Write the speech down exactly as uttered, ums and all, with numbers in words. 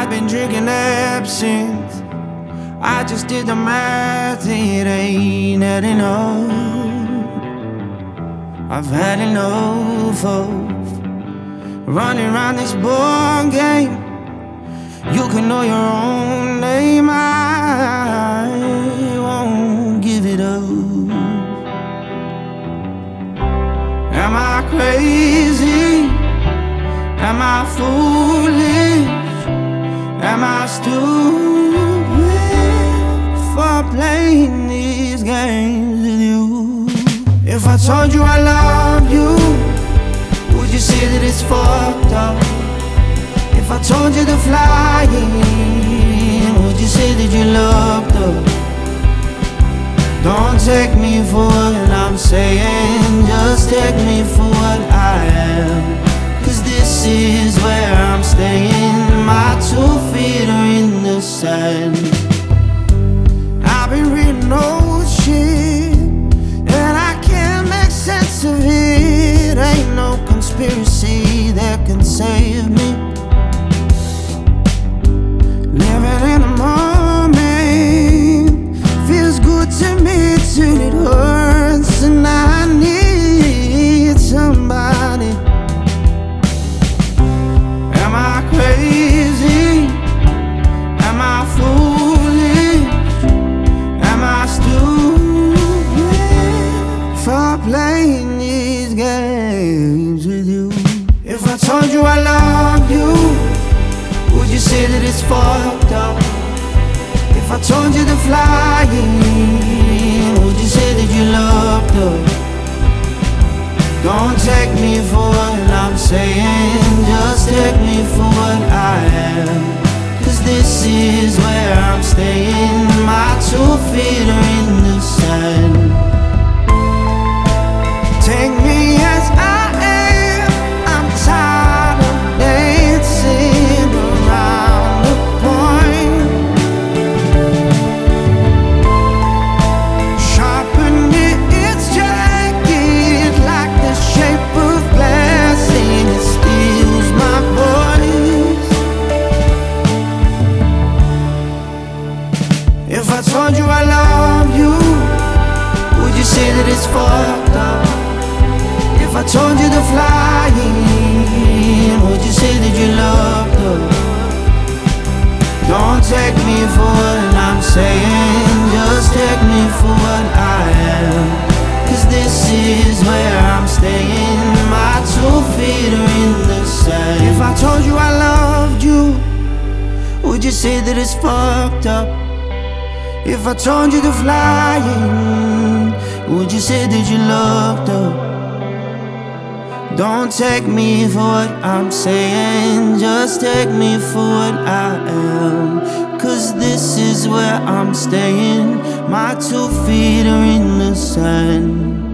I've been drinking absinthe. I just did the math, it ain't had enough. I've had enough of running around this board game. You can know your own name, I won't give it up. Am I crazy? Am I foolish? Am I stupid for playing these games with you? If I told you I love you, would you say that it's fucked up? If I told you to fly in, would you say that you loved her? Don't take me for what I'm saying, just take me for what I am. Cause this is where I'm staying, my two feet are in the sand. I've been reading old shit, and I can't make sense of it. Ain't no conspiracy that can save me. Living in the moment feels good to me till it hurts, and I need somebody. Am I crazy? Am I foolish? Am I stupid for playing these games with you? If I told you I love you, would you say that it's fucked up? If I told you to fly in, would you say that you loved her? Don't take me for what I'm saying, just take me for what I am. Cause this is where I'm staying, my two feet are in the sand. Take me as I am, I'm tired of dancing around the point. Sharpen it, it's jagged like the shape of glass, and it steals my voice. If I told you I love you, would you say that it's fucked up? If I told you to fly in, would you say that you loved her? Don't take me for what I'm saying, just take me for what I am. Cause this is where I'm staying, my two feet are in the sand. If I told you I loved you, would you say that it's fucked up? If I told you to fly in, would you say that you loved her? Don't take me for what I'm saying, just take me for what I am. Cause this is where I'm staying, my two feet are in the sand.